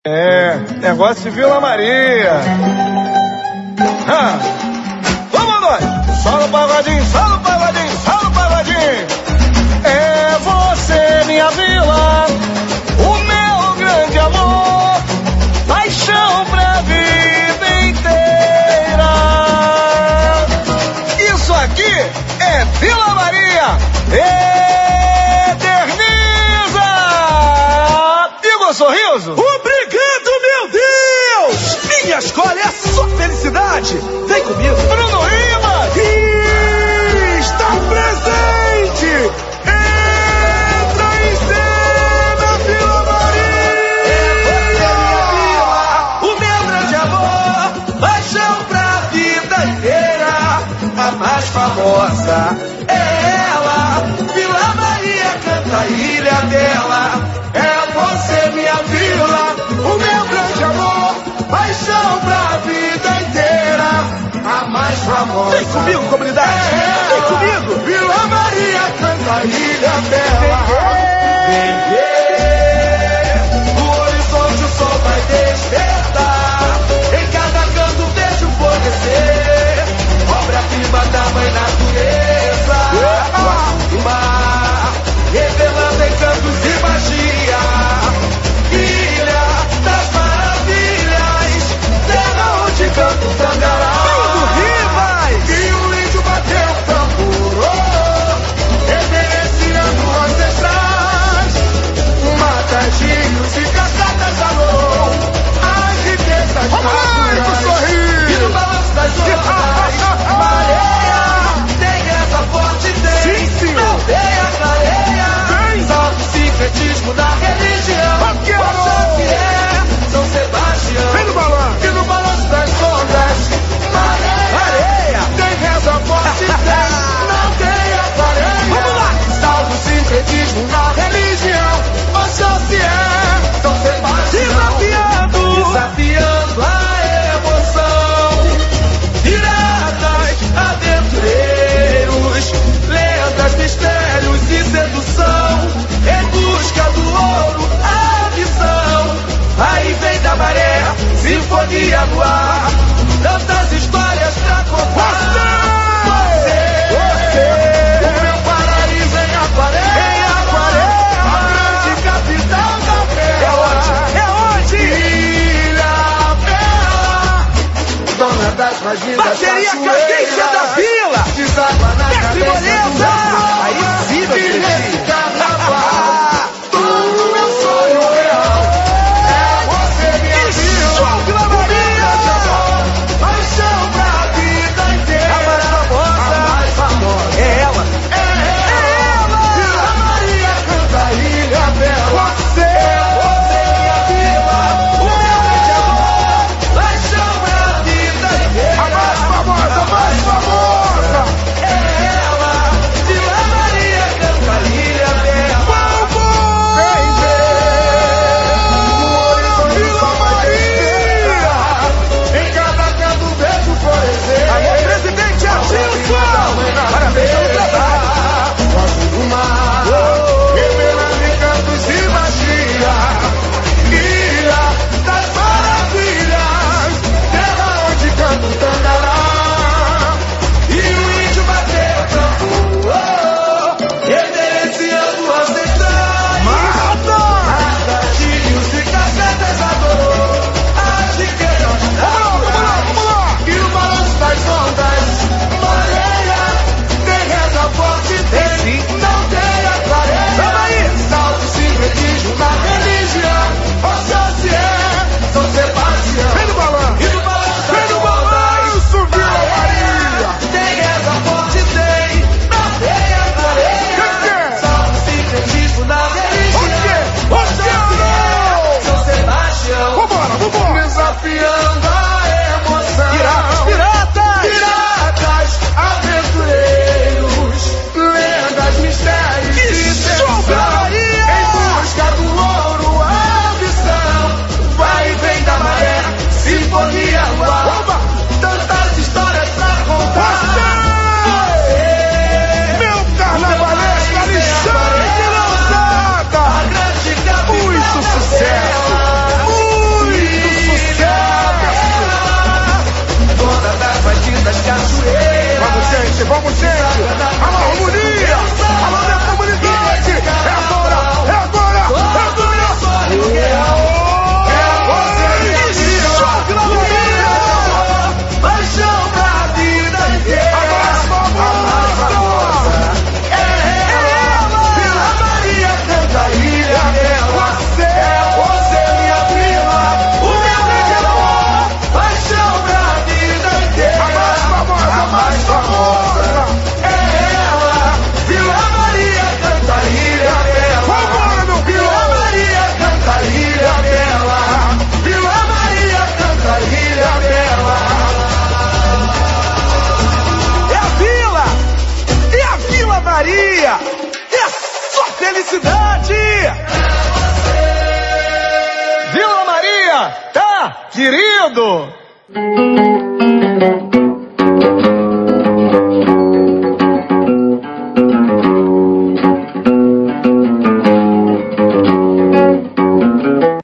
Negócio de Vila Maria. Vamos nós! Só no pagodinho, só no pagodinho, só no pagodinho. É você, minha vila, o meu grande amor, paixão pra vida inteira. Isso aqui é Vila Maria. Eterniza! Igor Sorriso. Obrigado, meu Deus! Minha escola é só felicidade! Vem comigo! Bruno Ribas! Está presente! Entra em cena, Vila Maria! O meu grande amor, paixão pra vida inteira. A mais famosa é ela. Vila Maria canta a ilha dela. É você, minha vila, o meu grande amor, paixão pra vida inteira, a mais famosa. Vem comigo, comunidade! Vem comigo! Vila Maria canta a ilha dela. No horizonte o sol vai despertar, em cada canto vejo florescer, obra-prima da mãe natureza, o mar, revelando encantos e magia. Ilha das maravilhas, terra onde canta o tangará. Tudo Ribas! E o índio bateu o tambor, reverenciando ancestrais. Matas, rios e cascatas alô, as riquezas naturais. E no balanço das ondas, mareia, tem essa forte, tem. Não tem a clareia, salve o sincretismo da religião. São Sebastião. Vem no balanço. E no balanço das ondas, areia, tem reza forte, tem. Não tem a clareia. Vamos lá. Salve o sincretismo na religião. Oxóssi é São Sebastião. Desafiando a emoção. Piratas, aventureiros, lendas, mistérios e sedução. Em busca do ouro, a visão. Aí vem da maré, sinfonia no ar. Tantas histórias pra contar. Você, o meu paraíso em Aquaré. A grande capital da terra. É onde? Ilha Bela, dona das magias. Bateria cadência da vila. Deságua na cabeça. Aí sim, meu filho. Todo meu sonho real. É você, minha vila. Vila Maria. Paixão pra vida inteira. A mais famosa. É ela. Vila Maria canta a ilha bela. Você, minha vila. O meu grande amor. Paixão pra vida inteira. A mais famosa, a mais famosa. É ela. Vila Maria canta a ilha. tá, querido?